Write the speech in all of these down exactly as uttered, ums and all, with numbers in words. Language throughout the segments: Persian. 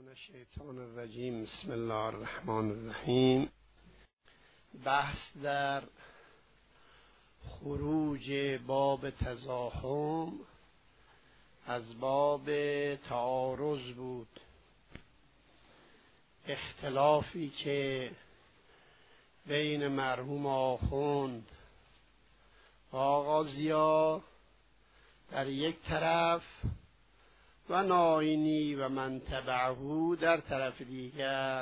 من الشیطان الرجیم. بسم الله الرحمن الرحیم. بحث در خروج باب تزاحم از باب تعارض بود. اختلافی که بین مرحوم آخوند و آغازیا در یک طرف و ناینی و من تبعه در طرف دیگر.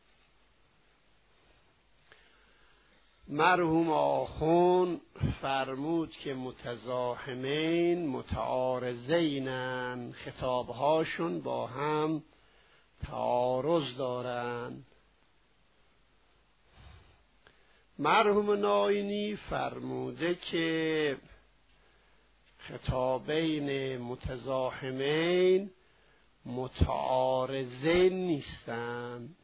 مرحوم آخوند فرمود که متزاحمین متعارضینن، خطابهاشون با هم تعارض دارن. مرحوم ناینی فرموده که خطابین متزاحمین متعارضین نیستند.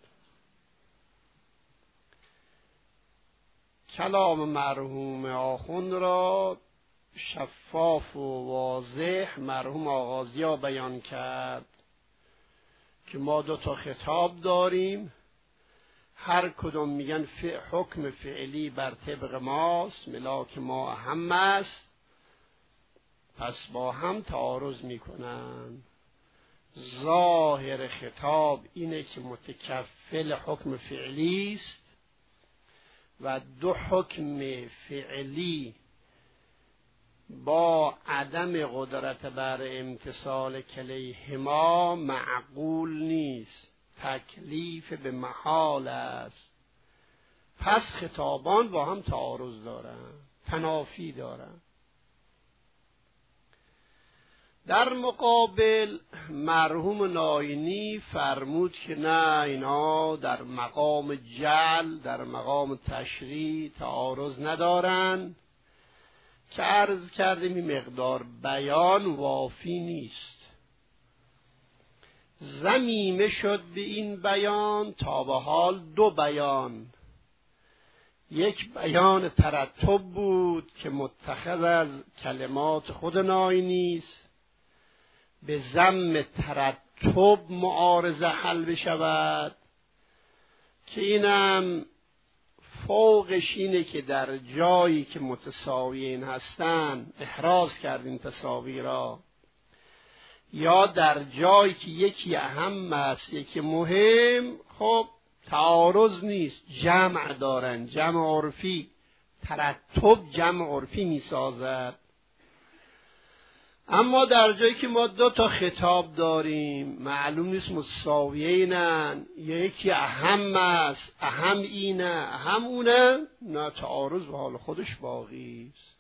کلام مرحوم آخوند را شفاف و واضح مرحوم آغازیا بیان کرد که ما دو تا خطاب داریم، هر کدوم میگن حکم فعلی بر طبق ماست، ملاک ما اهم است، پس با هم تعارض میکنن. ظاهر خطاب اینه که متکفل حکم فعلی است و دو حکم فعلی با عدم قدرت بر امتثال کلیهما معقول نیست، تکلیف به محال است. پس خطابان با هم تعارض دارن، تنافی دارن. در مقابل مرحوم ناینی فرمود که نه، اینا در مقام جعل، در مقام تشریع تعارض ندارن، که عرض کردیم این مقدار بیان وافی نیست. ضمیمه شد به این بیان تا به حال دو بیان. یک بیان ترتب بود که متخذ از کلمات خود ناینی است، به ضم ترتب معارضه حل بشود، که اینم فوقش اینه که در جایی که متساویین هستن احراز کردیم تساوی را، یا در جایی که یکی اهم است یکی مهم، خب تعارض نیست، جمع دارن، جمع عرفی، ترتب جمع عرفی می سازد. اما در جایی که ما دو تا خطاب داریم معلوم نیست متساویینن، یکی اهم است، اهم اینه، اهم اونه، نه، تعارض به حال خودش باقی است.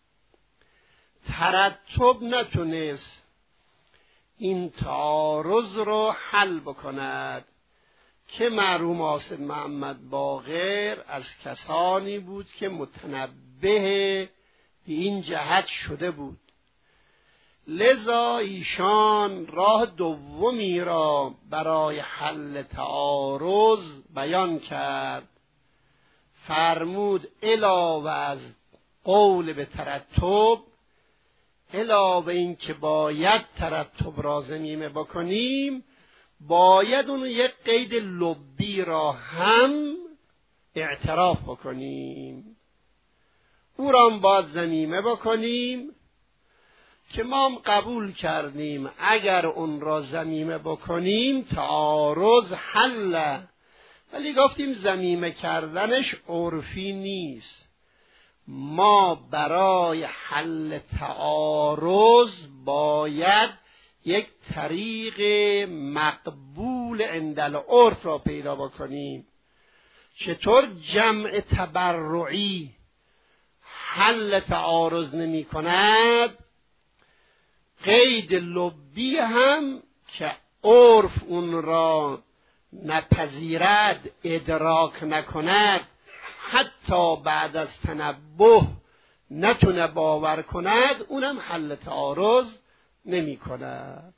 ترتب نتونست این تعارض رو حل بکند، که مرحوم حاسد محمد باقر از کسانی بود که متنبه به این جهت شده بود. لذا ایشان راه دومی را برای حل تعارض بیان کرد. فرمود علاوه از قول به ترتب، علاوه این که باید ترتب را ضمیمه بکنیم، باید اون یک قید لبی را هم اعتراف بکنیم، او را هم باید ضمیمه بکنیم، که ما هم قبول کردیم اگر اون را ضمیمه بکنیم تعارض حل، ولی گفتیم ضمیمه کردنش عرفی نیست. ما برای حل تعارض باید یک طریق مقبول عند العرف را پیدا بکنیم. چطور جمع تبرعی حل تعارض نمی کند، قید لبی هم که عرف اون را نپذیرد، ادراک نکند، حتی بعد از تنبه نتونه باور کند، اونم حل تعارض نمی کند.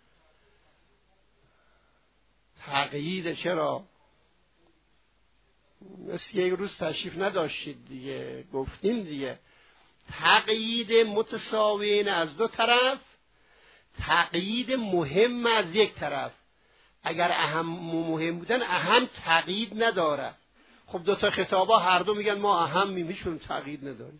تقیید چرا؟ مثل یک روز تشریف نداشتید دیگه، گفتیم دیگه، تقیید متساویین از دو طرف، تقیید مهم از یک طرف. اگر اهم و مهم بودن اهم تقیید نداره. خب دو تا خطابا هر دو میگن ما اهم میشون تقیید نداریم.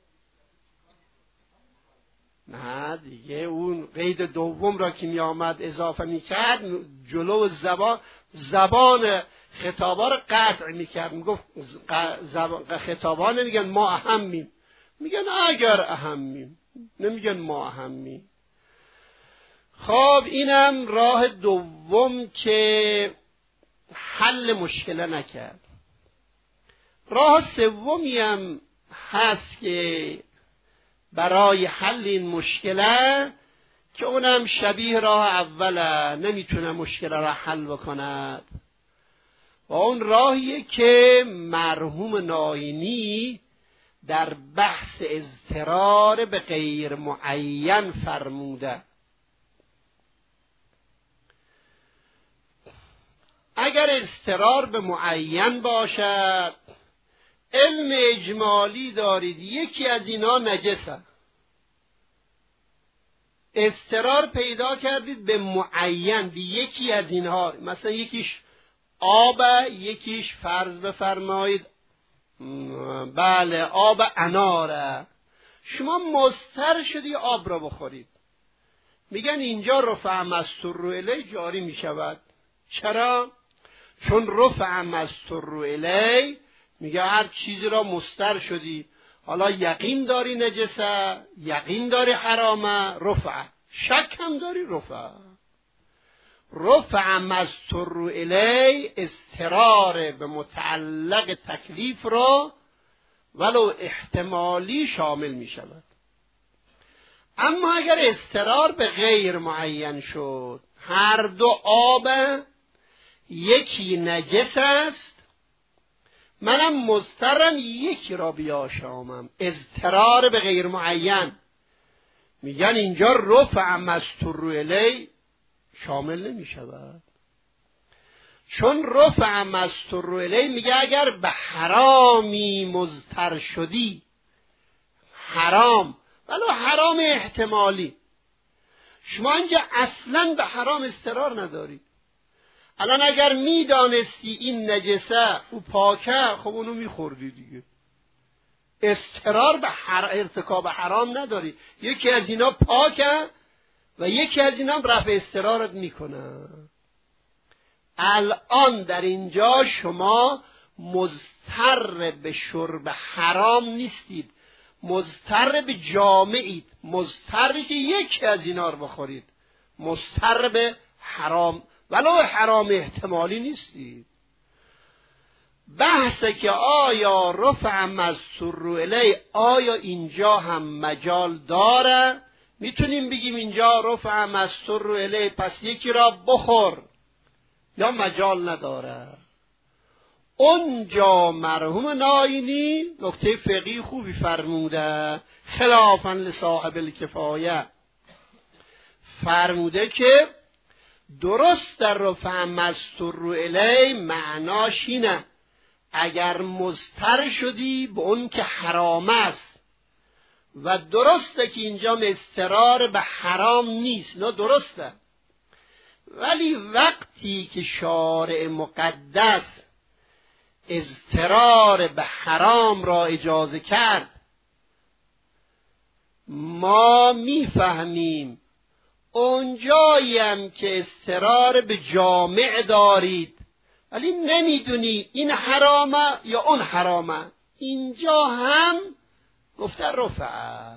نه دیگه اون قید دوم را که می آمد اضافه می کرد جلو زبان زبان خطابا را قطع می کرد. می گفت خطابا نمیگن ما اهمیم، میگن اگر اهمیم، نمیگن ما اهمیم. خب اینم راه دوم که حل مشکل نکرد. راه سومی هم هست که برای حل این مشکله که اونم شبیه راه اوله، نمیتونه مشکل را حل بکند و اون راهیه که مرحوم ناینی در بحث اضطرار به غیر معین فرموده. اگر اضطرار به معین باشد، علم اجمالی دارید یکی از اینا نجسه، اضطرار پیدا کردید به معین به یکی از اینها، مثلا یکیش آب، یکیش فرض بفرمایید بله آب اناره، شما مضطر شدی آب را بخورید، میگن اینجا رفع مستر الی جاری میشود. چرا؟ چون رفع مستر الی میگه هر چیزی را مضطر شدی، حالا یقین داری نجسه، یقین داری حرامه، رفع، شک هم داری رفع. رفع مستر الی اضطرار به متعلق تکلیف را ولو احتمالی شامل می شود. اما اگر اضطرار به غیر معین شد، هر دو آب یکی نجس است، منم مضطرم یکی را بیاشامم، اضطرار به غیر معین، میگن اینجا رفع مستر الی شامل نمی شود. چون رفع مستر الی میگه اگر به حرامی مضطر شدی، حرام ولو حرام احتمالی، شما اینجا اصلا به حرام اضطرار نداری. الان اگر میدانستی این نجسه او پاکه، خب اونو میخوردی دیگه، اضطرار به حر... ارتکاب حرام نداری. یکی از اینا پاکه و یکی از اینا رفع اضطرارت میکنه. الان در اینجا شما مضطر به شرب حرام نیستید، مضطر به جامعید، مضطری که یکی از اینا رو بخورید، مضطر به حرام ولو حرام احتمالی نیستید. بحثه که آیا رفع مستر الی آیا اینجا هم مجال داره؟ میتونیم بگیم اینجا رفع مستر الی پس یکی را بخور، یا مجال نداره؟ اونجا مرحوم ناینی نکته فقهی خوبی فرموده، خلافاً لصاحب الکفایه، فرموده که درست در رفع مستر الی معناش اینه اگر مضطر شدی به اون که حرام است، و درسته که اینجا اضطرار به حرام نیست، نه درسته، ولی وقتی که شارع مقدس اضطرار به حرام را اجازه کرد، ما میفهمیم اونجایی هم که اضطرار به جامع دارید ولی نمیدونی این حرامه یا اون حرامه، اینجا هم گفته رفع.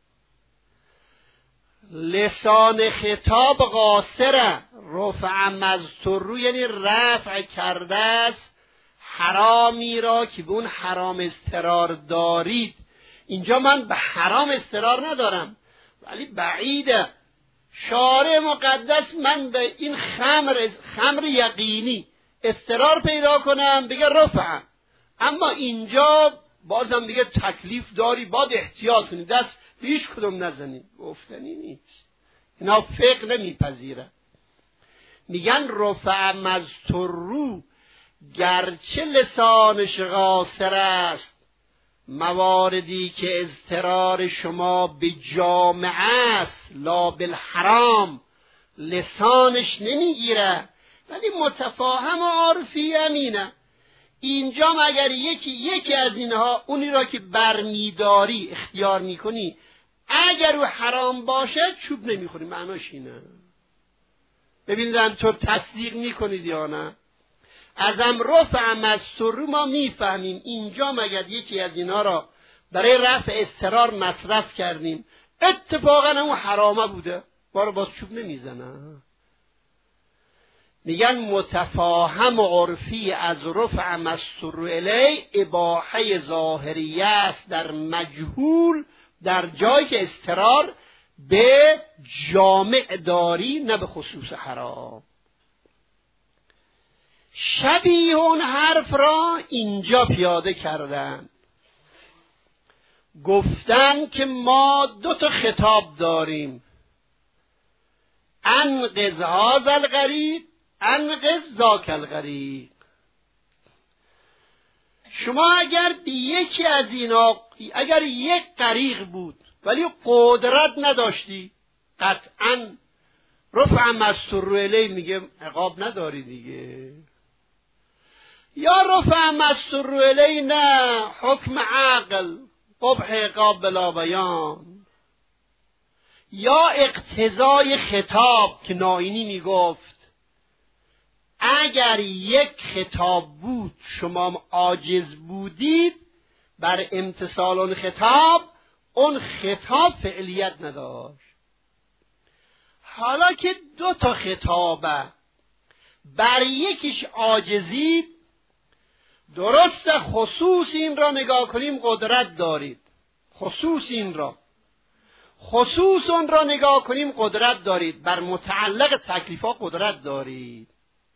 لسان خطاب قاصره، رفع مستر یعنی رفع کرده است حرامی را که به اون حرام اضطرار دارید. اینجا من به حرام اضطرار ندارم ولی بعیده شارع مقدس من به این خمر خمر یقینی اضطرار پیدا کنم بگه رفع، اما اینجا بازم بگه تکلیف داری باید احتیاط کنی، دست به هیچ کدوم نزنی، گفتنی نیست، اینا فقه نمیپذیره. میگن رفع مستر گرچه لسانش قاصر است، مواردی که اضطرار شما به جامعه است لا بالحرام لسانش نمیگیره، ولی متفاهم و عارفی امینه. اینجا اگر یکی یکی از اینها اونی را که برمیداری اختیار میکنی اگر او حرام باشه چوب نمیخوری، معناش اینه. ببینید همطور تصدیق میکنید یا نه؟ ازم رفع مسرور ما میفهمیم اینجا مگر یکی از اینا را برای رفع اضطرار مصرف کردیم اتفاقا اون حرامه بوده، ما رو باز چوب نمیزنه. میگن متفاهم و عرفی از رفع مسرور الی اباحه ظاهریه است در مجهول، در جایی که اضطرار به جامع داری نه به خصوص حرام. شبیه اون حرف را اینجا پیاده کردن، گفتن که ما دو تا خطاب داریم، انقذ هذا الغریق انقذ ذاک الغریق. شما اگر به یکی از اینا، اگر یک غریق بود ولی قدرت نداشتی، قطعا رفع مسرور الی میگه عقاب نداری دیگه، یا رفع مسرور الی نه حکم عقل قبح عقاب بلا بیان، یا اقتضای خطاب که ناینی میگفت اگر یک خطاب بود شما عاجز بودید بر امتثال اون خطاب، اون خطاب فعلیت نداشت. حالا که دو تا خطابه بر یکیش عاجزید، درست خصوص این را نگاه کنیم قدرت دارید، خصوص این را خصوص اون را نگاه کنیم قدرت دارید، بر متعلق تکلیفا قدرت دارید،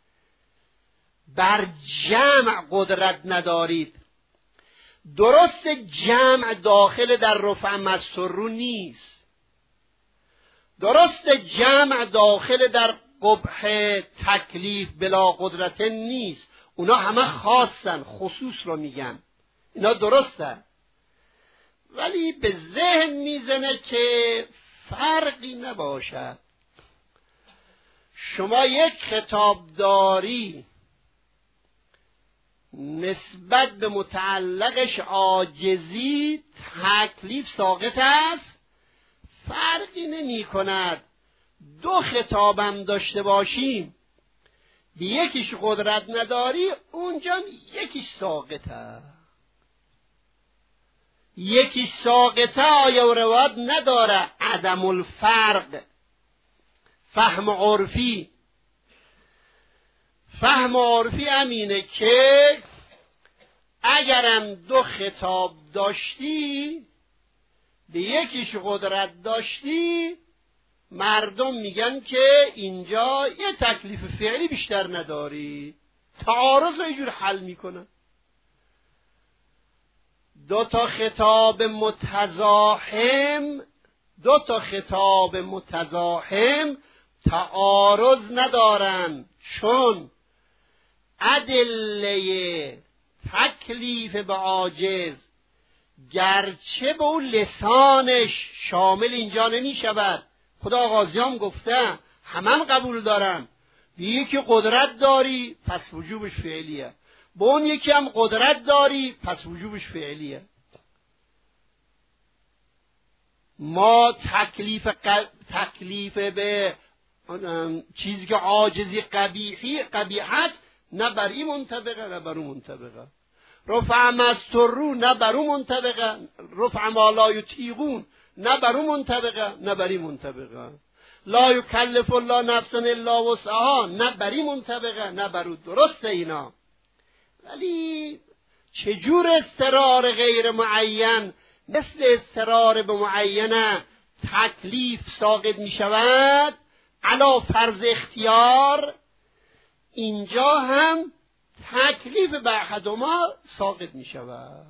بر جمع قدرت ندارید. درست جمع داخل در رفع مسرور نیست، درست جمع داخل در قبح تکلیف بلا قدرت نیست، اونا همه خاصن، خصوص رو میگن، اینا درسته، ولی به ذهن میزنه که فرقی نباشد. شما یک خطاب داری نسبت به متعلقش عاجزی، تکلیف ساقط است، فرقی نمی کند. دو خطابم داشته باشیم به یکیش قدرت نداری، اونجا یکیش ساقطه، یکیش ساقطه. آیا و روایت نداره عدم الفرق. فهم عرفی فهم عرفی امینه که اگرم دو خطاب داشتی به یکیش قدرت داشتی، مردم میگن که اینجا یه تکلیف فعلی بیشتر نداری، تعارض رو اینجور حل میکنه. دو تا خطاب متزاحم دو تا خطاب متزاحم تعارض ندارن، چون ادله تکلیف به عاجز گرچه به اون لسانش شامل اینجا نمی شود. خدا غازیان گفته همه قبول دارن، به یکی قدرت داری پس وجوبش فعلیه، به اون یکی هم قدرت داری پس وجوبش فعلیه. ما تکلیف ق... تکلیف به چیزی که عاجزی قبیحی قبیح است نه بر این منطبقه نه بر اون منطبقه. رفع مسترو نه بر اون منطبقه، رفع ما لا یطیقون نه بر اون منطبقه نه بر این منطبقه. لا یکلف الله نفسا الا وسعها نه بر این منطبقه نه بر اون. درسته اینا، ولی چجور اضطرار غیر معین مثل اضطرار به معینه تکلیف ساقط می شود علا فرض اختیار، اینجا هم تکلیف به احدهما ساقط می شود.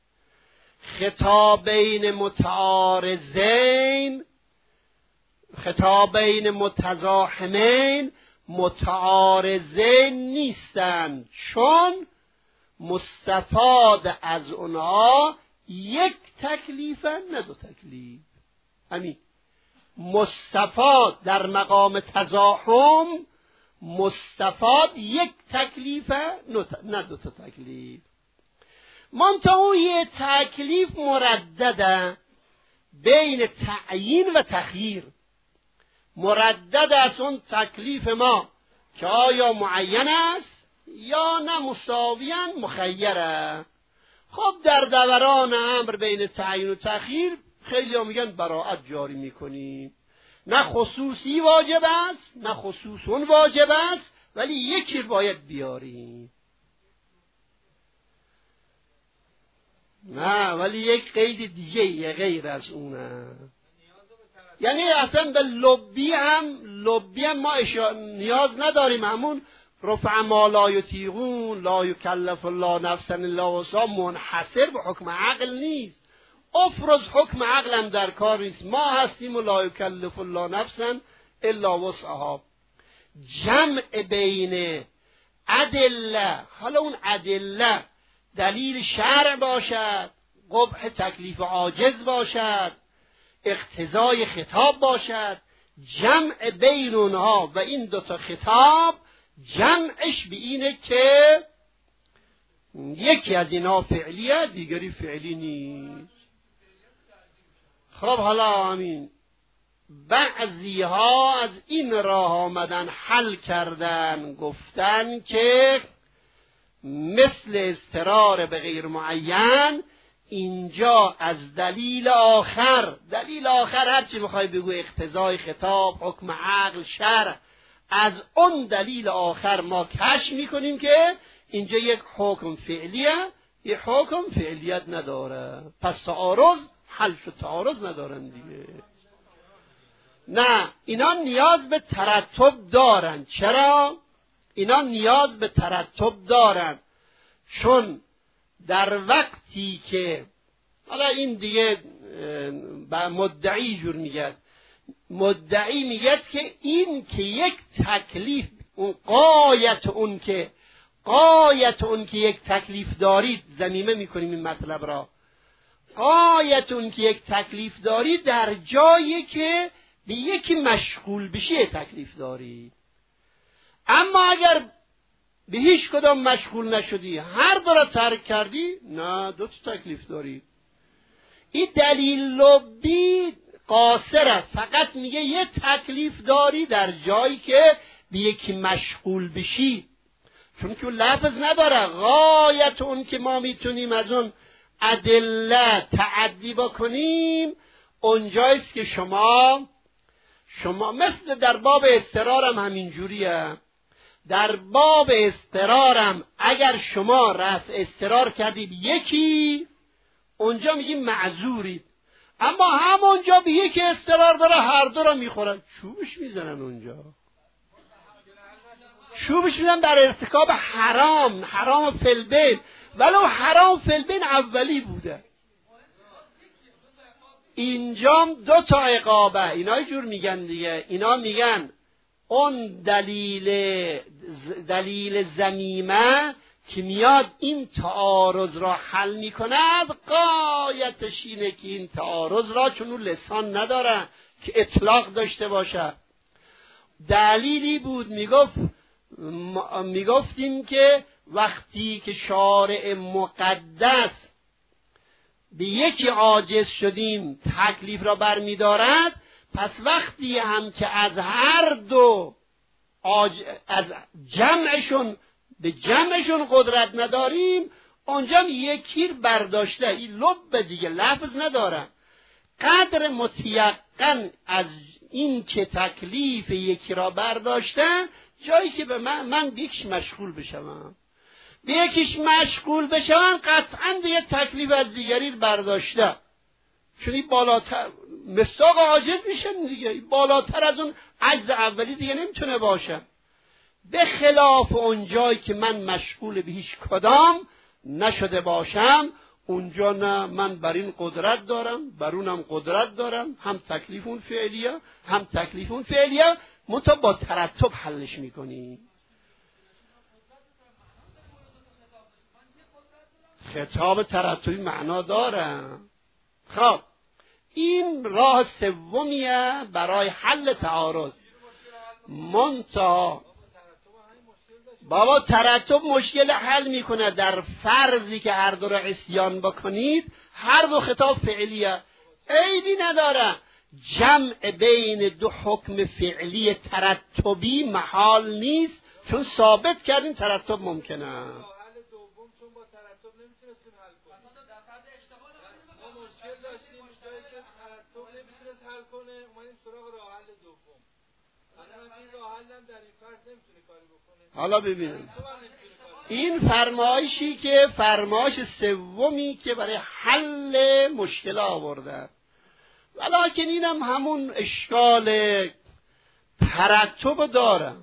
خطابین متعارضین خطابین متزاحمین متعارضین نیستند، چون مستفاد از اونها یک تکلیف نه دو تکلیف. همین مستفاد در مقام تزاحم مستفاد یک تکلیفه نه دو تا تکلیف. منتها اون یه تکلیف مردده بین تعیین و تخییر. مردد است اون تکلیف ما که آیا معین است یا نه مساویاً مخیره. خب در دوران امر بین تعیین و تخییر خیلی ها میگن براءت جاری میکنیم، نه خصوصی واجب است نه خصوصون واجب است، ولی یکی باید بیاریم. نه ولی یک قید دیگه یه غیر از اونه. یعنی اصلا به لبی هم لبی هم ما نیاز نداریم. همون رفع ما لا یطیقون لا یکلف الله نفسا الا وسعها منحصر به حکم عقل نیست. افرض حکم عقل هم در کار نیست. ما هستیم و لا یکلف الله نفسا الا وسعها. جمع بین ادله، حالا اون ادله دلیل شرع باشد، قبح تکلیف عاجز باشد، اقتضای خطاب باشد، جمع بین اونها و این دوتا خطاب جمعش به اینه که یکی از اینا فعلیه دیگری فعلی نیست. خب حالا همین بعضی ها از این راه آمدن حل کردن، گفتن که مثل اضطرار به غیر معین اینجا از دلیل آخر، دلیل آخر هرچی میخوای بگو، اقتضای خطاب، حکم عقل، شرع، از اون دلیل آخر ما کشف میکنیم که اینجا یک حکم فعلیه، یک حکم فعلیت نداره. پس تعارض حل شد، تعارض ندارن دیگه. نه اینا نیاز به ترتب دارن. چرا؟ اینا نیاز به ترتب دارن چون در وقتی که حالا این دیگه مدعی جور میگه، مدعی میگه که این که یک تکلیف، اون قایت اون که قایت اون که یک تکلیف دارید، ضمیمه میکنیم این مطلب را، قایت اون که یک تکلیف دارید در جایی که به یکی مشغول بشی تکلیف دارید. اما اگر به هیچ کدام مشغول نشدی، هر دو را ترک کردی، نه دو تا تکلیف داری. این دلیل لبی قاصره، فقط میگه یه تکلیف داری در جایی که به یکی مشغول بشی، چون که اون لفظ نداره. غایت اون که ما میتونیم از اون ادله تعدی بکنیم اونجایست که شما شما مثل در باب اضطرارم همین جوریه. در باب اضطرارم اگر شما رفع اضطرار کردید یکی، اونجا میگیم معذورید. اما همونجا به یکی اضطرار داره، هر دو را میخورن، چوبش میزنن اونجا، چوبش میزنن بر ارتکاب حرام، حرام فلبین، ولو حرام فلبین اولی بوده. اینجا دو تا عقابه، اینا جور میگن دیگه. اینا میگن اون دلیل دلیل ضمیمه که میاد این تعارض را حل میکند، غایتش اینه که این تعارض را، چون اون لسان نداره که اطلاق داشته باشه. دلیلی بود میگفت میگفتیم که وقتی که شارع مقدس به یکی عاجز شدیم تکلیف را برمیدارد، پس وقتی هم که از هر دو آج... از جمعشون به جمعشون قدرت نداریم، اونجا یکی برداشته، این لب دیگه لفظ نداره. قدر متیقن از این که تکلیف یکی را برداشته، جایی که به من من بیکش مشغول بشم، به یکیش مشغول بشم، قطعا دیگه تکلیف از دیگری برداشته، چون این بالاتر مصداق عاجز میشن دیگه، بالاتر از اون عجز اولی دیگه نمیتونه باشه. به خلاف اون جایی که من مشغول به هیچ کدام نشده باشم، اونجا نه من بر این قدرت دارم، بر اونم قدرت دارم، هم تکلیف اون فعلیه هم تکلیف اون فعلیه، منتها با ترتب حلش میکنیم. خطاب ترتبی معنا داره. خب این راه سومیه برای حل تعارض. منتها بابا ترتب مشکل حل میکنه. در فرضی که هر دو را عصیان بکنید، هر دو خطاب فعلیه، عیبی نداره. جمع بین دو حکم فعلی ترتبی محال نیست، چون ثابت کردیم ترتب ممکنه. حل دوم چون با ترتب نمیتونستیم حل کنیم، ما مشکل داشتیم جایی که ترتب نمیتونست حل کنه، اومدیم سراغ راه حل دوم. الان این راه حل هم در این فرض نمیتونه کاری بکنه. حالا ببینیم این فرمایشی که فرمایش سومی که برای حل مشکل آورده، ولیکن اینم همون اشکال ترتب داره.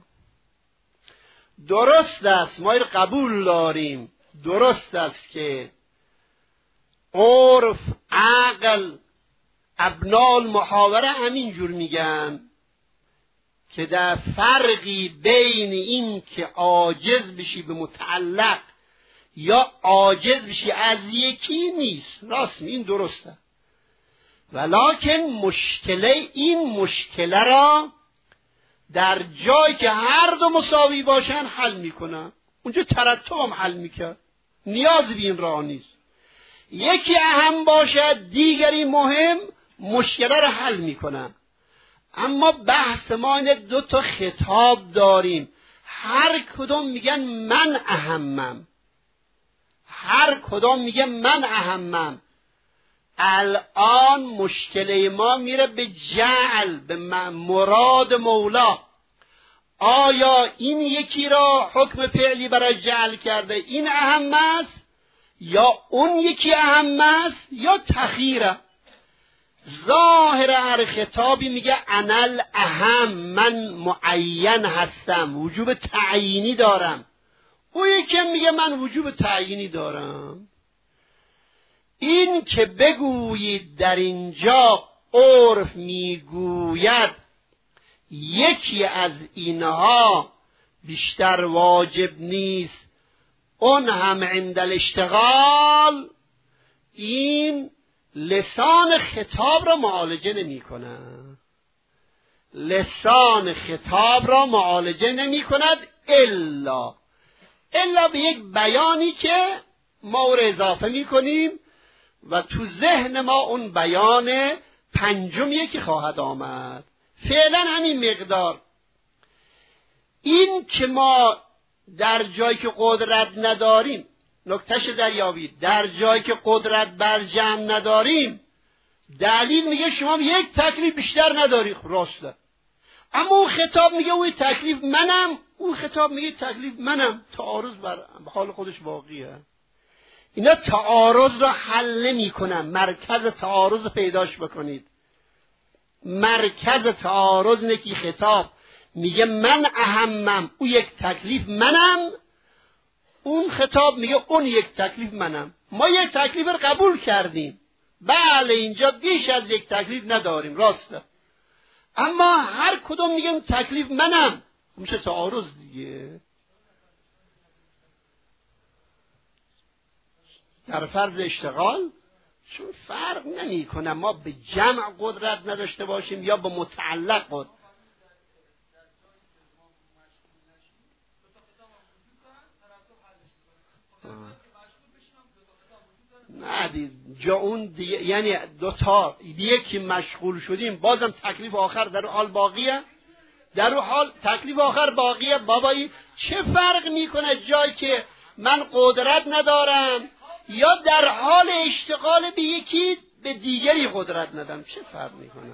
درست است، ما این قبول داریم، درست است که عرف، عقل، ابناء المحاوره همینجور میگن که در فرقی بین این که عاجز بشی به متعلق یا عاجز بشی از یکی نیست. راست این درسته، ولکن مشکله این مشکله را در جایی که هر دو مساوی باشن حل میکنن. اونجا ترتب هم حل میکرد، نیاز به این راه نیست. یکی اهم باشد دیگری مهم، مشکله را حل میکنن. اما بحث ما اینه دو تا خطاب داریم، هر کدوم میگن من اهمم، هر کدوم میگه من اهمم. الان مشکل ما میره به جعل، به مراد مولا. آیا این یکی را حکم فعلی برای جعل کرده این اهم است، یا اون یکی اهم است، یا تخیره؟ ظاهر هر خطابی میگه انل اهم، من معین هستم، وجوب تعیینی دارم. او یکی میگه من وجوب تعیینی دارم. این که بگویید در اینجا عرف میگوید یکی از اینها بیشتر واجب نیست، اون هم عند الاشتغال، این لسان خطاب را معالجه نمی کنه. لسان خطاب را معالجه نمی کند الا الا به یک بیانی که ما او را اضافه می کنیم و تو ذهن ما اون بیان پنجمیه که خواهد آمد. فعلا همین مقدار. این که ما در جایی که قدرت نداریم، نکتهش دریابید، در جایی که قدرت بر جمع نداریم، دلیل میگه شما یک تکلیف بیشتر نداری. راسته، اما اون خطاب میگه اون تکلیف منم، اون خطاب میگه تکلیف منم. تعارض بر حال خودش واقعیه. اینا تعارض را حل نمی کنن. مرکز تعارض پیداش بکنید. مرکز تعارض اینه که خطاب میگه من اهمم، اون یک تکلیف منم، اون خطاب میگه اون یک تکلیف منم. ما یک تکلیف رو قبول کردیم، بله اینجا بیش از یک تکلیف نداریم، راسته، اما هر کدوم میگه اون تکلیف منم، میشه تعارض دیگه. در فرض اشتغال چون فرق نمی کنه ما به جمع قدرت نداشته باشیم یا به متعلق قدرت. نه دی جا اون دیگه، یعنی دو تا یکی مشغول شدیم بازم تکلیف آخر در حال باقیه، در حال تکلیف آخر باقیه. بابایی چه فرق میکنه جایی که من قدرت ندارم یا در حال اشتغال به یکی به دیگری قدرت ندارم، چه فرق میکنه؟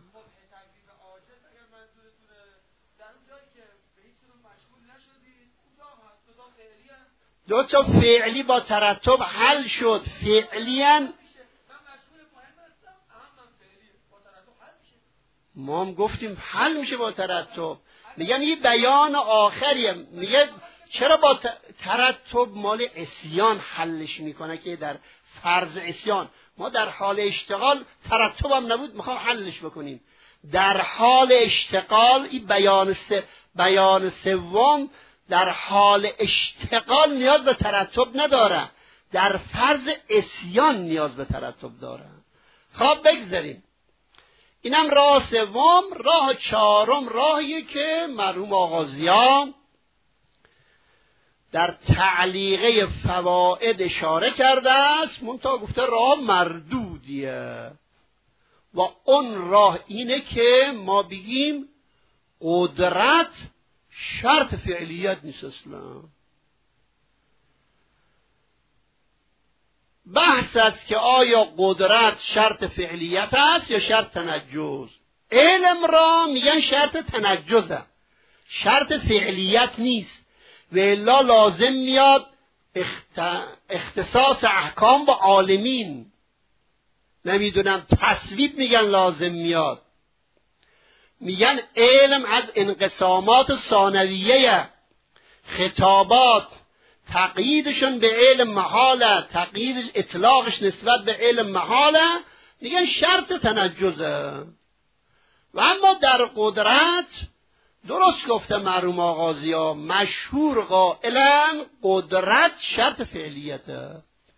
دو تا فعلی با ترتب حل شد. فعلیاً ما هم گفتیم حل میشه با ترتب. میگم یه بیان آخریه، میگه چرا با ترتب مال عصیان حلش میکنه که در فرض عصیان ما در حال اشتغال ترتب هم نبود میخوام حلش بکنیم. در حال اشتغال این بیان سه بیان سوم در حال اشتغال نیاز به ترتب نداره، در فرض عصیان نیاز به ترتب داره. خب بگذاریم. اینم راه سوم. راه چهارم راهیه که مرحوم آغازیان در تعلیقه فواید اشاره کرده است، منتها گفته راه مردودیه و اون راه اینه که ما بگیم قدرت شرط فعلیت نیست اصلا. بحث است که آیا قدرت شرط فعلیت است یا شرط تنجز. علم را میگن شرط تنجزه، شرط فعلیت نیست، و الا لازم میاد اخت... اختصاص احکام با عالمین، نمیدونم تصویب میگن لازم میاد. میگن علم از انقسامات ثانویه، خطابات تقییدشون به علم محاله، تقیید اطلاقش نسبت به علم محاله، میگن شرط تنجزه. و اما در قدرت درست گفته مرحوم آغازی ها، مشهور قائلن قدرت شرط فعلیته.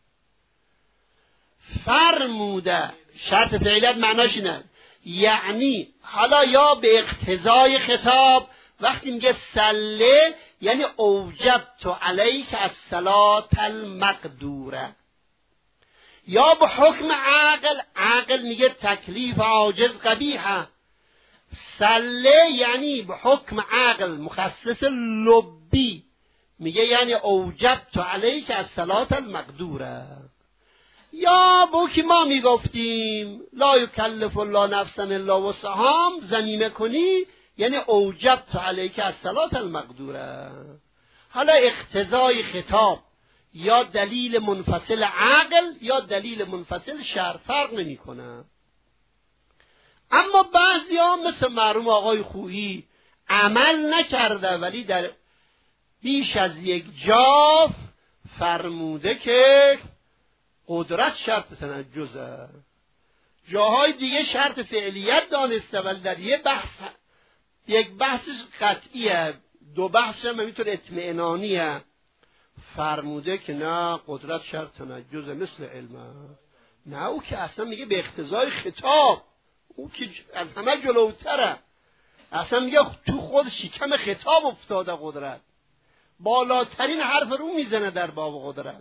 فرموده شرط فعلیت معناش اینه، یعنی حالا یا به اقتضای خطاب، وقتی میگه سله یعنی اوجبت علیک الصلاة المقدوره، یا به حکم عقل، عقل میگه تکلیف عاجز قبیحه. سله یعنی به حکم عقل مخصص لبی، میگه یعنی اوجبت علیک الصلاة المقدوره. یا بو که ما میگفتیم لا یکلف الله نفسا الا وسعها، ضمیمه کنی یعنی اوجبت علیک الصلاة المقدوره. حالا اقتضای خطاب یا دلیل منفصل عقل یا دلیل منفصل شرع فرق نمی کنه. اما بعضی ها مثل مرحوم آقای خویی عمل نکرده ولی در بیش از یک جا فرموده که قدرت شرط تنجزه، جاهای دیگه شرط فعلیت دانسته، ولی در یک بحث یک بحثش قطعیه، دو بحث هم همینطور اطمئنانیه، فرموده که نه قدرت شرط تنجزه مثل علمه. نه او که اصلا میگه به اقتضای خطاب، او که از همه جلوتره، اصلا میگه تو خود شکم خطاب افتاده قدرت، بالاترین حرف رو میزنه در باب قدرت.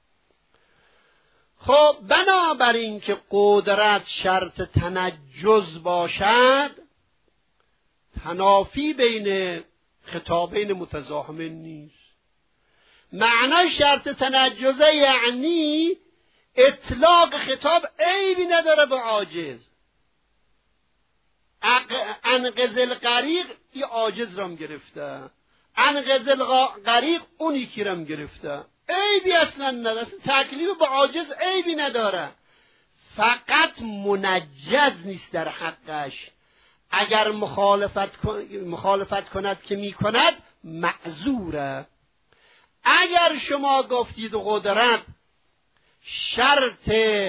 خب بنابراین که قدرت شرط تنجز باشد، تنافی بین خطابین متزاحمین نیست. معنای شرط تنجزه یعنی اطلاق خطاب عیبی نداره به عاجز. انقذ الغریق یه عاجز رام گرفته، انقذ الغریق اون یکی رام گرفته، عیبی اصلا نداره، تکلیف به عاجز عیبی نداره، فقط منجز نیست در حقش. اگر مخالفت, کن... مخالفت کند که می کند معذوره. اگر شما گفتید قدرت شرط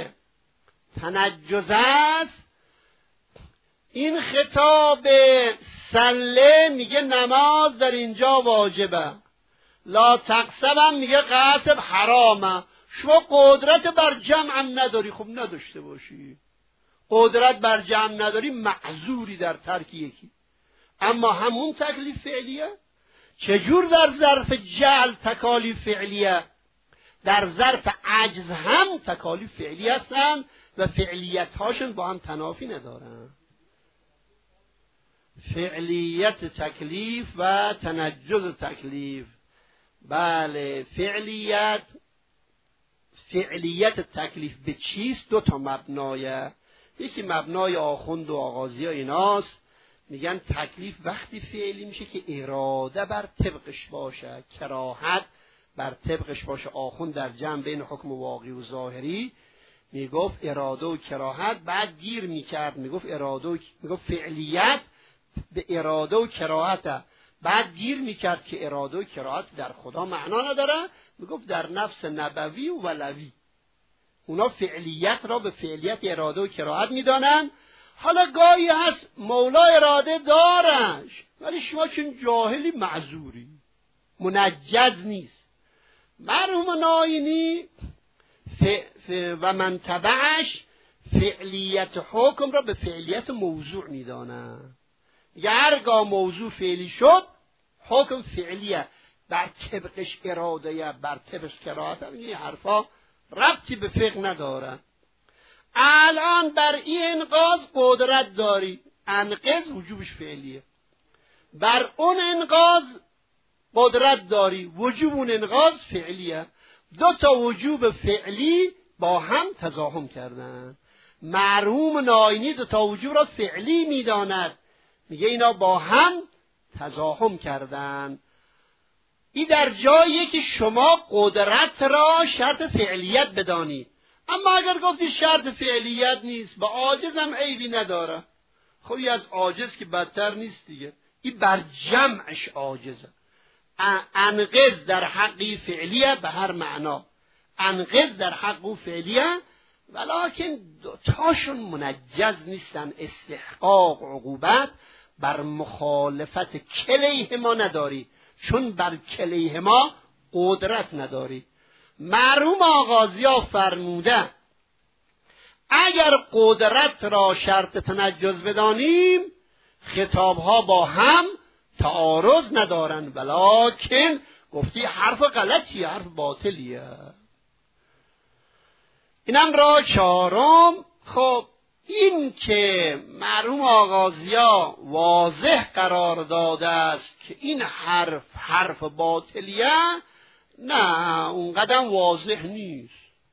تنجز است، این خطاب سله میگه نماز در اینجا واجبه، لا تقسم میگه قاسب حرامه. شما قدرت بر جمع هم نداری، خب نداشته باشی. قدرت بر جمع نداری، معذوری در ترک یکی. اما همون تکلیف فعلیه. چجور در ظرف جعل تکالیف فعلیه؟ در ظرف عجز هم تکالیف فعلی هستن و فعلیت هاشون با هم تنافی ندارن. فعلیت تکلیف و تنجز تکلیف. بله، فعلیت فعلیت تکلیف به چیست؟ دو تا مبنایه. یکی مبنای آخوند و آغازی ها ایناست، میگن تکلیف وقتی فعلی میشه که اراده بر طبقش باشه، کراهت بر طبقش باشه. آخوند در جمع بین حکم واقعی و ظاهری میگفت اراده و کراهت، بعد گیر میکرد میگفت اراده و میگفت فعلیت به اراده و کراهت، بعد گیر میکرد که اراده و کراهت در خدا معنا نداره، میگفت در نفس نبوی و ولوی. اونا فعلیت را به فعلیت اراده و کراهت میدانن. حالا گاهی هست مولا اراده دارش ولی شما چون جاهلی معذوری، منجز نیست. مرحوم ناینی ف... ف... و من تبعش فعلیت حکم را به فعلیت موضوع میدانن. هرگاه موضوع فعلی شد حکم فعلیه. بر طبقش اراده، بر طبقش کراهت، این حرفا ربطی به فقه نداره. الان بر این انقاض قدرت داری، انقض وجوبش فعلیه. بر اون انقاض قدرت داری، وجوب اون انقاض فعلیه. دو تا وجوب فعلی با هم تزاحم کردن. مرحوم ناینی دو تا وجوب را فعلی میداند، میگه اینا با هم تزاحم کردن. این در جاییه که شما قدرت را شرط فعلیت بدانید. اما اگر گفتی شرط فعلیت نیست، با عاجز هم عیبی نداره، خب این از عاجز که بدتر نیست دیگه، این بر جمعش عاجزه. انقض در حقی فعلیه به هر معنا، انقض در حقو فعلیه، ولکن دوتاشون منجز نیستن. استحقاق عقوبت بر مخالفت کلیهما نداری، چون بر کلیهما قدرت نداری. مرحوم آغازیا فرموده اگر قدرت را شرط تنجز بدانیم خطابها با هم تعارض ندارن، ولکن گفتی حرف غلطیه، حرف باطلیه. اینم را چهارم. خب این که مرحوم آغازیا واضح قرار داده است که این حرف حرف باطلیه، نه اون قدم واضح نیست.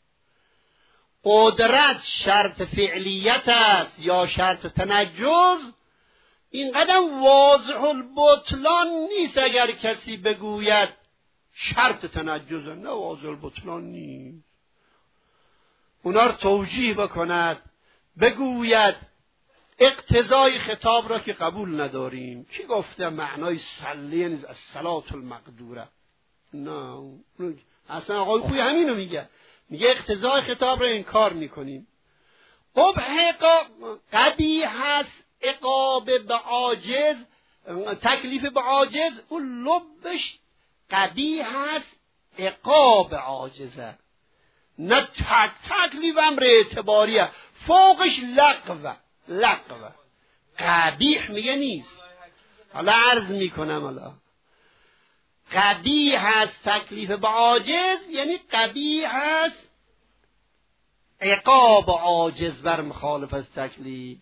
قدرت شرط فعلیت است یا شرط تنجز، این قدم واضح البطلان نیست. اگر کسی بگوید شرط تنجز، نه واضح البطلان نیست. اونا رو توجیه بکند، بگوید اقتضای خطاب را که قبول نداریم. کی گفته معنای صلی نیست از صلات المقدوره؟ نه اصلا آقای خوی همینو میگه، میگه اقتضای خطاب را انکار میکنیم. قبح قبیح هست عقاب به عاجز، تکلیف به عاجز، اون لبش قبیح هست عقاب عاجزه، نه تک تکلیف امر اعتباریه، فوقش لغوه. لغوه قبیح میگه نیست. حالا عرض میکنم، حالا قبیح هست تکلیف به عاجز، یعنی قبیح هست عقاب عاجز بر مخالفت تکلیف.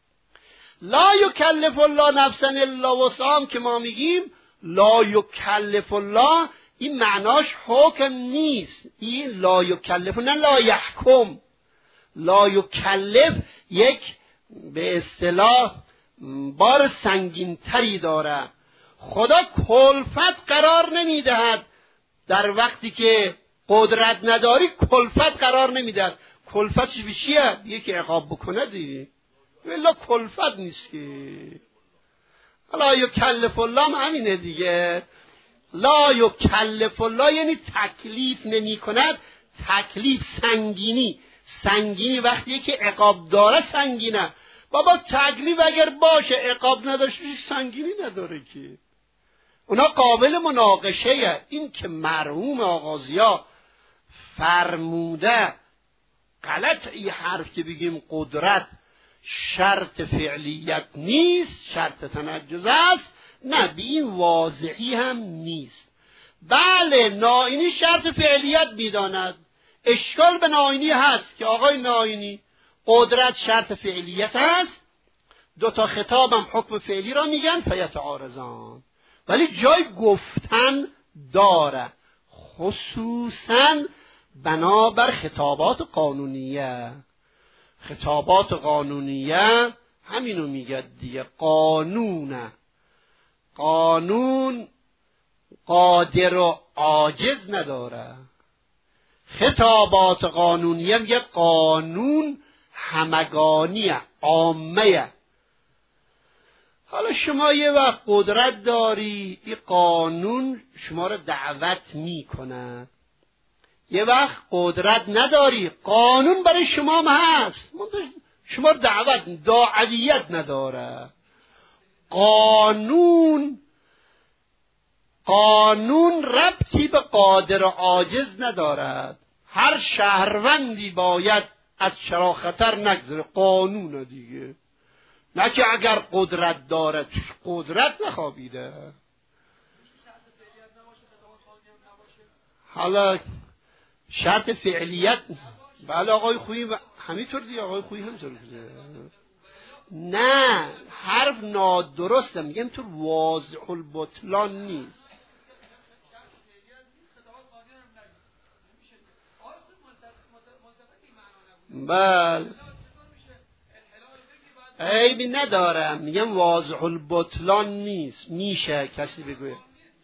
لا یکلف الله نفسا الا وسعها که ما میگیم لا یکلف الله، این معناش حکم نیست. این لا یکلف نه لا یحکم. لا یکلف یک به اصطلاح بار سنگین تری داره. خدا کلفت قرار نمیدهد در وقتی که قدرت نداری، کلفت قرار نمیدهد. کلفتش به چیه؟ یکی عقاب بکنه دیگه، ولی کلفت نیست که. لا یکلف الله همینه دیگه. لا یکلف الله یعنی تکلیف نمی کند. تکلیف سنگینی، سنگینی وقتی که عقاب داره سنگینه. بابا تکلیف اگر باشه عقاب نداشته سنگینی نداره که. اونا قابل مناقشه. این که مرحوم آغازیا فرموده غلط این حرف که بگیم قدرت شرط فعلیت نیست، شرط تنجز است، نه به این واضحی هم نیست. بله ناینی شرط فعلیت میداند. اشکال به ناینی هست که آقای ناینی قدرت شرط فعلیت است، دو تا خطابم حکم فعلی را میگن فیتعارضان، ولی جای گفتن داره، خصوصا بنابر خطابات قانونیه. خطابات قانونیه همینو میگه دیگه. قانونه، قانون قادر و عاجز نداره. خطابات قانونیه میگه قانون همگانیه، عامه. حالا شما یه وقت قدرت داری، این قانون شما رو دعوت میکنه. یه وقت قدرت نداری، قانون برای شما هم هست، شما دعوت داعیت نداره. قانون قانون ربطی به قادر و عاجز ندارد. هر شهروندی باید از شرا خطر نگذره، قانون دیگه. نه که اگر قدرت داره توش قدرت نخوابیده. حالا شرط فعلیت. بله آقای خویی همینطور دیگه، آقای خویی همینطور دیگه. نه حرف نادرسته، میگم تو واضح البطلان نیست. بله عیبی ندارم، میگم واضح البطلان نیست، میشه کسی بگوه.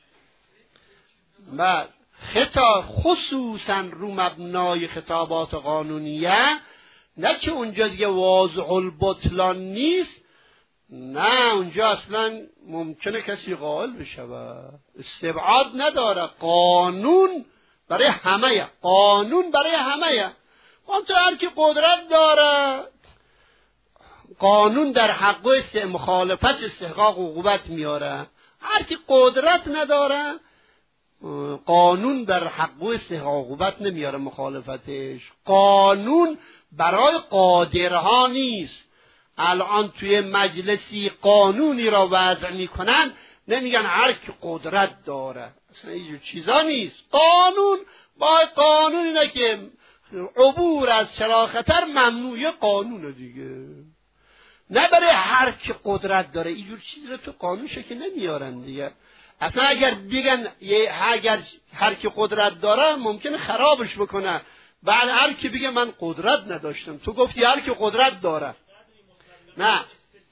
بله خطاب خصوصا رو مبنای خطابات قانونیه، نه که اونجا دیگه واضح البطلان نیست، نه اونجا اصلا ممکنه کسی قائل بشه و استبعاد نداره. قانون برای همه، قانون برای همه. منطقه هر کی قدرت داره قانون در حق و مخالفت استحقاق عقوبت میاره، هر کی قدرت نداره قانون در حق و استحقاق عقوبت نمیاره مخالفتش. قانون برای قادرها نیست. الان توی مجلسی قانونی را وضع میکنن نمیگن هر کی قدرت داره، اصلا اینجور چیزا نیست. قانون با قانون اینه که عبور از چرا خطر ممنوعه، قانونه دیگه، نه برای هر کی قدرت داره. اینجور چیزی رو تو قانون شکل نمیارن دیگه. اصلا اگر بگن اگر هر کی قدرت داره ممکنه خرابش بکنه. بعد هر کی بگه من قدرت نداشتم، تو گفتی هر کی قدرت داره. نه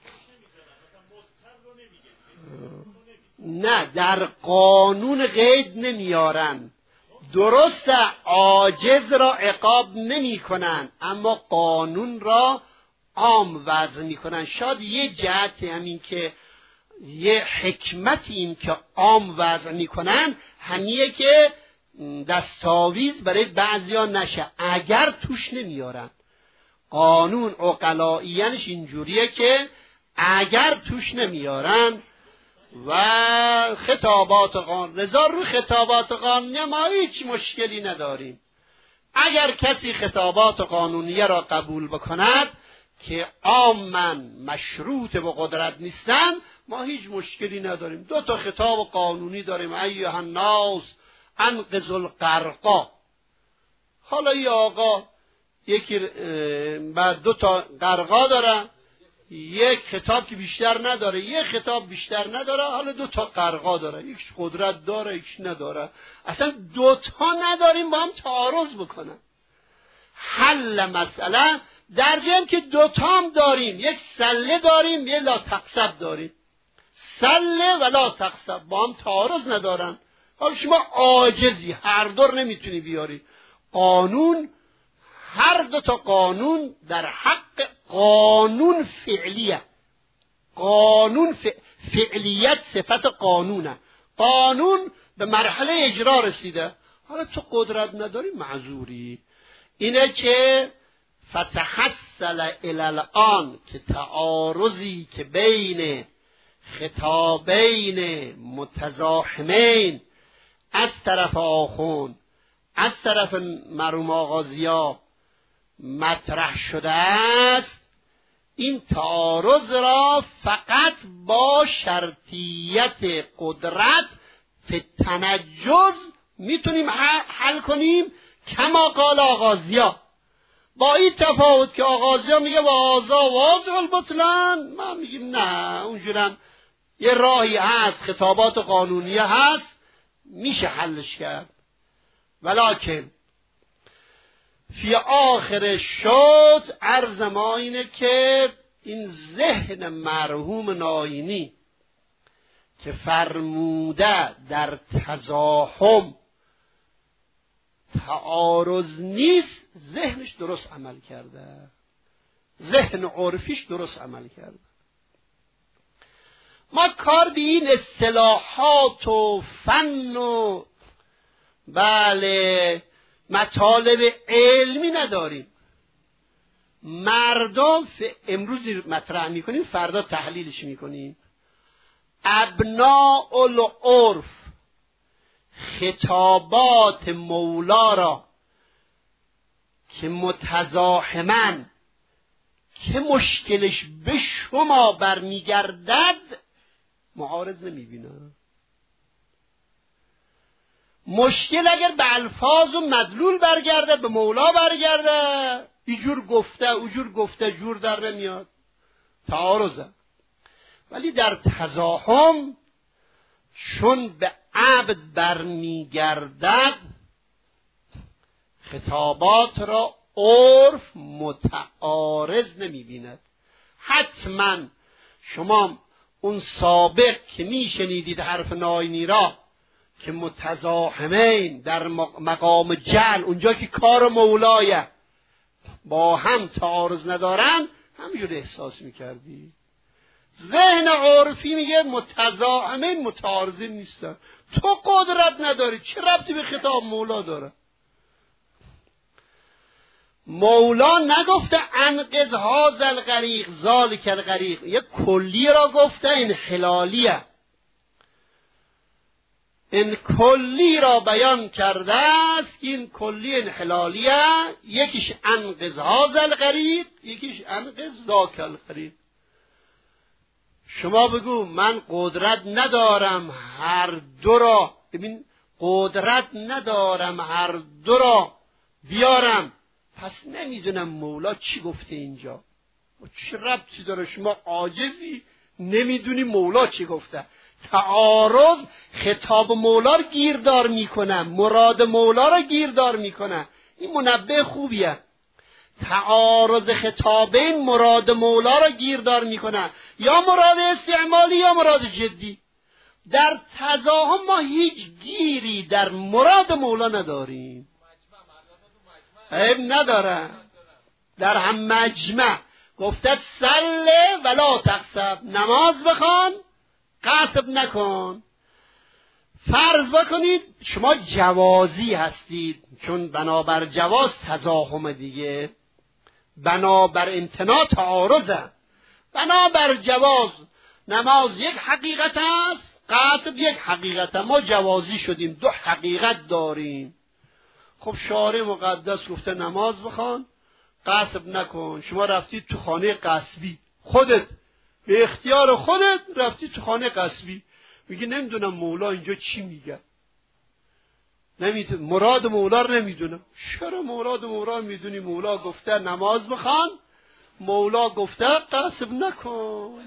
نه در قانون قید نمیارن. درسته عاجز را عقاب نمی کنن، اما قانون را عام وضع می کنن. شاید یه جهت همین که یه حکمت این که عام وضع می کنن همیه که دستاویز برای بعضیا نشه اگر توش نمیارن. قانون عقلائیانش اینجوریه که اگر توش نمیارن. و خطابات قانون رضا رو خطابات قانونی ما هیچ مشکلی نداریم. اگر کسی خطابات قانونیه را قبول بکند که عاماً مشروط به قدرت نیستن، ما هیچ مشکلی نداریم. دو تا خطاب قانونی داریم، ایها الناس انقذوا الغرقا. حالا یه آقا یکی بعد دو تا غرقا داره، یک خطاب که بیشتر نداره، یک خطاب بیشتر نداره، حالا دو تا غرقا داره، یکش قدرت داره یکش نداره. اصلا دو تا نداریم با هم تعارض بکنن. حل مسئله در جایی که دو تا هم داریم، یک سله داریم یک لا تقصب داریم. سله و لا تقصب با هم تعارض ندارن. حالا شما عاجزی هر دور نمیتونی بیاری. قانون هر دو تا قانون در حق قانون فعلیه. قانون فعلیت صفت قانونه. قانون به مرحله اجرا رسیده، حالا تو قدرت نداری معذوری. اینه که فتحصل الالآن که تعارضی که بین خطابین متزاحمین از طرف آخوند از طرف مرحوم آغازیا مطرح شده است، این تعارض را فقط با شرطیت قدرت فی تنجز میتونیم حل کنیم، کما قال آغازیا. با این تفاوت که آغازیا میگه واضح واضح البطلان، ما میگیم نه، اونجورم یه راهی هست، خطابات قانونیه هست، میشه حلش کرد. ولکن فی آخر شد عرض ما اینه که این ذهن مرحوم ناینی که فرموده در تزاحم تعارض نیست، ذهنش درست عمل کرده، ذهن عرفیش درست عمل کرده. ما کار به این اصطلاحات و فن و بله مطالب علمی نداریم. مردم امروز مطرح میکنیم فردا تحلیلش میکنیم. ابناء العرف خطابات مولا را که متزاحمن که مشکلش به شما برمیگردد معارض نمیبینه. مشکل اگر به الفاظ و مدلول برگرده، به مولا برگرده، اینجور گفته اونجور گفته جور در نمیاد، تعارضه. ولی در تزاحم چون به عبد برمیگردد، خطابات را عرف متعارض نمیبیند. حتما شما اون سابق که میشنیدید حرف ناینی را که متزاحمین در مقام جعل، اونجا که کار مولایه با هم تعارض ندارن، همینجور احساس میکردی. ذهن عرفی میگه متزاحمین متعارضین نیستن. تو قدرت نداری، چه ربطی به خطاب مولا داره؟ مولا نگفته انقذ هذا الغریق ذلک الغریق، یک کلی را گفته انحلالیه. این کلی را بیان کرده است، این کلی انحلالیه، یکیش انقذ هذا الغریق، یکیش انقذ ذاک الغریق. شما بگو من قدرت ندارم هر دو را، ببین قدرت ندارم هر دو را بیارم، پس نمیدونم مولا چی گفته اینجا. چه ربطی داره؟ شما عاجزی نمیدونی مولا چی گفته. تعارض خطاب مولا رو گیردار میکنه، مراد مولا رو گیردار میکنه. این منبه خوبیه. تعارض خطابین مراد مولا را گیردار میکنه، یا مراد استعمالی یا مراد جدی. در تزاحم ما هیچ گیری در مراد مولا نداریم، عیب نداره. در هم مجمع گفته صله ولا تقصب، نماز بخوان قصب نکن. فرض بکنید شما جوازی هستید، چون بنابر جواز تزاحم دیگه، بنابر امتناع تعارضه. بنابر جواز نماز یک حقیقت است، قصب یک حقیقت است. ما جوازی شدیم، دو حقیقت داریم. خب شارع مقدس گفته نماز بخوان قصب نکن، شما رفتید تو خانه قصبی، خودت به اختیار خودت رفتید تو خانه قصبی، میگه نمیدونم مولا اینجا چی میگه، نمیدونم مراد مولا رو نمیدونم. چرا مراد مولا میدونی؟ مولا گفته نماز بخوان، مولا گفته قصب نکن.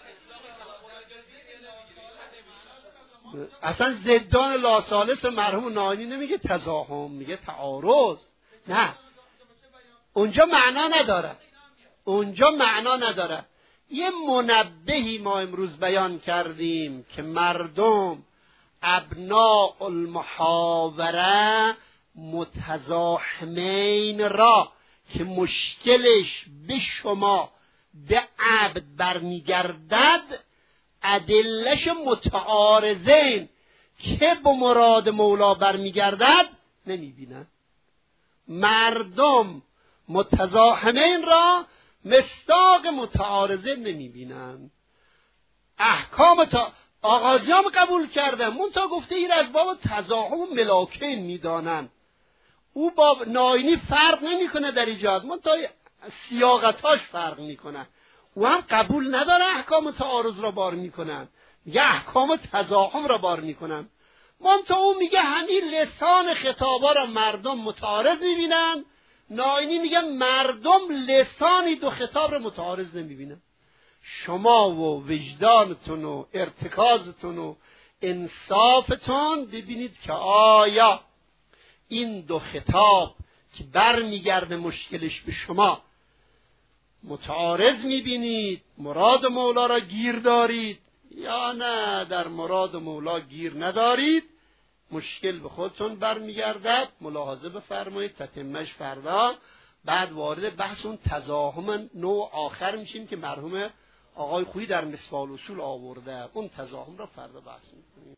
اصلا زدان لاسالس مرحوم ناینی نمیگه تزاحم، میگه تعارض. نه، اونجا معنا نداره، اونجا معنا نداره. یه منبهی ما امروز بیان کردیم که مردم ابناء المحاوره متزاحمین را که مشکلش به شما به عبد برمیگردد، ادلش متعارضین که به مراد مولا برمیگردد نمیبینن. مردم متزاحمین را مصداق متعارضه نمیبینن. احکام تا آغازیام قبول کردن، منتها گفته این از باب تزاحم و ملاکین میدانن. او با ناینی فرق نمیکنه در ایجاد، منتها سیاقتاش فرق میکنه. او هم قبول نداره احکام تعارض را بار میکنن، میگه احکام تزاحم را بار میکنن. منتها او میگه همین لسان خطابا را مردم متعارض میبینن. ناینی میگه مردم لسانی دو خطاب را متعارض نمیبینن. شما و وجدانتون و ارتکازتون و انصافتون ببینید که آیا این دو خطاب که بر میگرده مشکلش به شما متعارض میبینید، مراد مولا را گیر دارید، یا نه در مراد مولا گیر ندارید، مشکل به خودتون برمیگردد. ملاحظه بفرمایید، تتمش فردا بعد وارد بحث اون تزاحم نوع آخر میشیم که مرحوم آقای خویی در مصباح الاصول آورده. اون تزاحم را فردا بحث میکنیم.